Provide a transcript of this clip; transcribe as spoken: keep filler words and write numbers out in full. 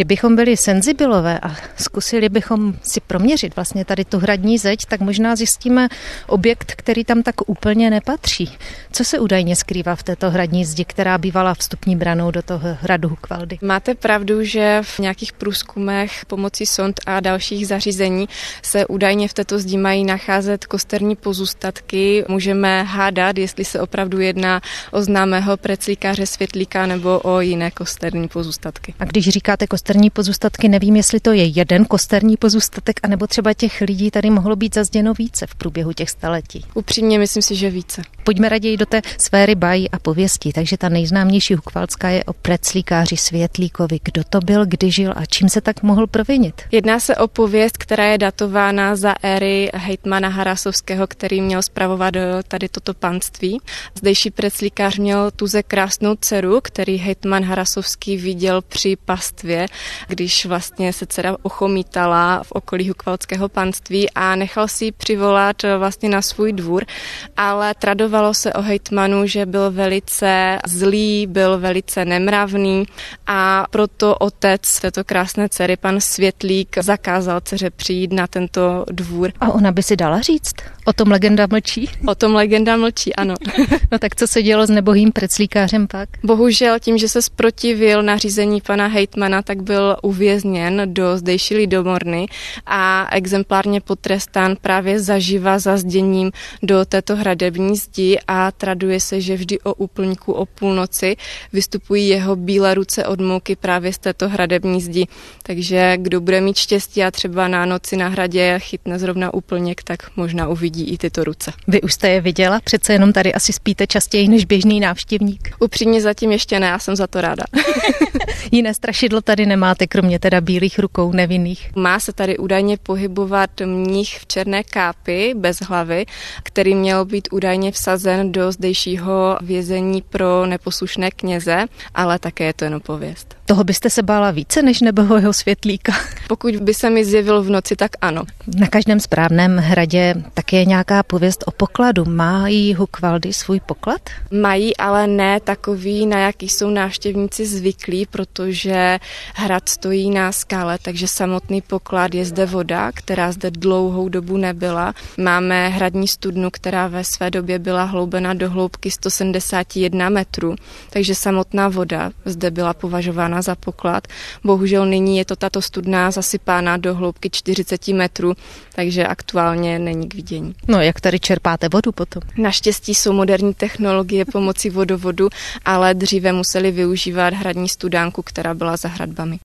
Kdybychom byli senzibilové a zkusili bychom si proměřit vlastně tady tu hradní zeď, tak možná zjistíme objekt, který tam tak úplně nepatří. Co se údajně skrývá v této hradní zdi, která bývala vstupní branou do toho hradu Hukvaldy? Máte pravdu, že v nějakých průzkumech pomocí sond a dalších zařízení se údajně v této zdi mají nacházet kosterní pozůstatky. Můžeme hádat, jestli se opravdu jedná o známého preclíkaře Světlíka nebo o jiné kosterní pozůstatky. A když říkáte kosterní pozůstatky, nevím, jestli to je jeden kosterní pozůstatek, anebo třeba těch lidí tady mohlo být zazděno více v průběhu těch staletí. Upřímně myslím si, že více. Pojďme raději do té sféry bájí a pověstí. Takže ta nejznámější hukvaldská je o preclíkáři Světlíkovi. Kdo to byl, kdy žil a čím se tak mohl provinit? Jedná se o pověst, která je datována za éry hejtmana Harasovského, který měl spravovat tady toto panství. Zdejší preclíkář měl tuze krásnou dceru, který hejtman Harasovský viděl při pastvě, když vlastně se dcera ochomítala v okolí hukvaldského panství a nechal si ji přivolat vlastně na svůj dvůr, ale tradovalo se o hejtmanu, že byl velice zlý, byl velice nemravný a proto otec této krásné dcery, pan Světlík, zakázal dceře přijít na tento dvůr. A ona by si dala říct? O tom legenda mlčí? O tom legenda mlčí, ano. No tak co se dělo s nebohým preclíkářem pak? Bohužel tím, že se zprotivil nařízení pana hejtmana, tak byl uvězněn do zdejší lidomorny a exemplárně potrestán právě zaživa zazděním do této hradební zdi a traduje se, že vždy o úplňku o půlnoci vystupují jeho bílé ruce od mouky právě z této hradební zdi. Takže kdo bude mít štěstí a třeba na noci na hradě chytne zrovna úplněk, tak možná uvidí i tyto ruce. Vy už jste je viděla? Přece jenom tady asi spíte častěji než běžný návštěvník. Upřímně zatím ještě ne, já jsem za to ráda. Jiné strašidlo tady nemáte, kromě teda bílých rukou nevinných. Má se tady údajně pohybovat mnich v černé kápi bez hlavy, který měl být údajně vsazen do zdejšího vězení pro neposlušné kněze, ale také je to jen pověst. Toho byste se bála více než nebohého Světlíka? Pokud by se mi zjevil v noci, tak ano. Na každém správném hradě také je nějaká pověst o pokladu. Mají Hukvaldy svůj poklad? Mají, ale ne takový, na jaký jsou návštěvníci zvyklí, protože hrad stojí na skále, takže samotný poklad je zde voda, která zde dlouhou dobu nebyla. Máme hradní studnu, která ve své době byla hloubena do hloubky sto sedmdesát jedna metrů, takže samotná voda zde byla považována za poklad. Bohužel nyní je to tato studna zasypána do hloubky čtyřicet metrů, takže aktuálně není k vidění. No, jak tady čerpáte vodu potom? Naštěstí jsou moderní technologie pomocí vodovodu, ale dříve museli využívat hradní studánku, která byla za hradbami.